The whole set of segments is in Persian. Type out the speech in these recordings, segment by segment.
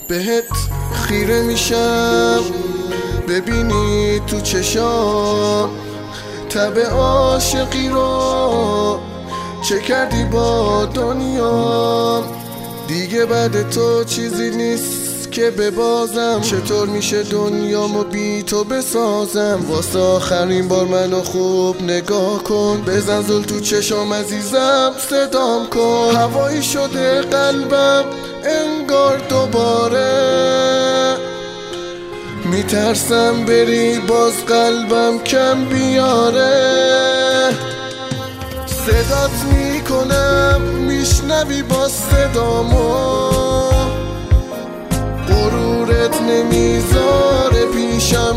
بهت خیره میشم ببینی تو چشام تب عاشقی رو چه کردی با دنیا. دیگه بعد تو چیزی نیست که ببازم. چطور میشه دنیامو بی تو بسازم؟ واسه آخرین بار منو خوب نگاه کن، بزن زل تو چشام عزیزم، صدام کن. هوایی شده قلبم انگار دوباره، میترسم بری باز قلبم کم بیاره. صدات میکنم میشنوی با صدامو، غرورت نمیذاره پیشم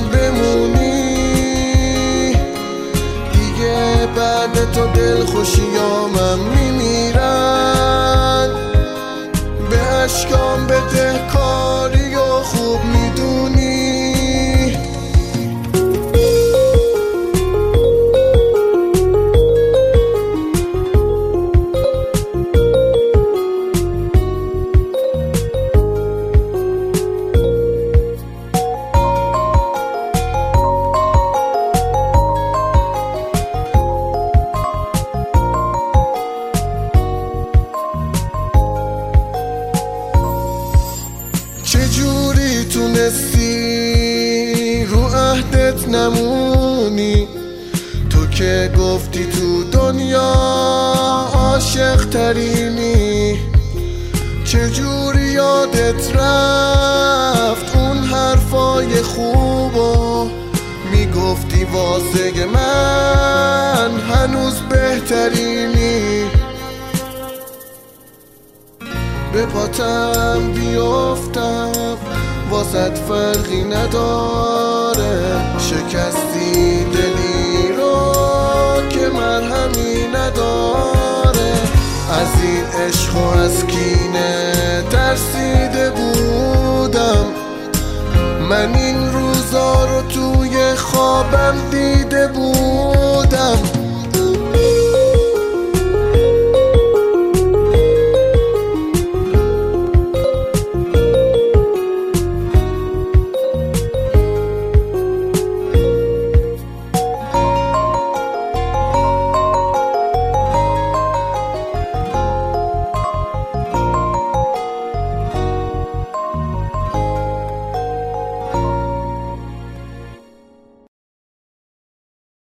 بمونی. دیگه بعد تو دلخوشیامم میمیرن، به اشکام بدهکاری و خوب میدونی. چجوری تونستی رو عهدت نمونی؟ تو که گفتی تو دنیا عاشق ترینی. چجوری یادت رفت اون حرفای خوبو؟ میگفتی واسه من هنوز بهترینی. به پاتم بیفتم واسط فرقی نداره، شکستی دلی رو که مرهمی نداره. از این عشق و از کینه ترسیده بودم، من این روزا رو توی خوابم دیده بودم.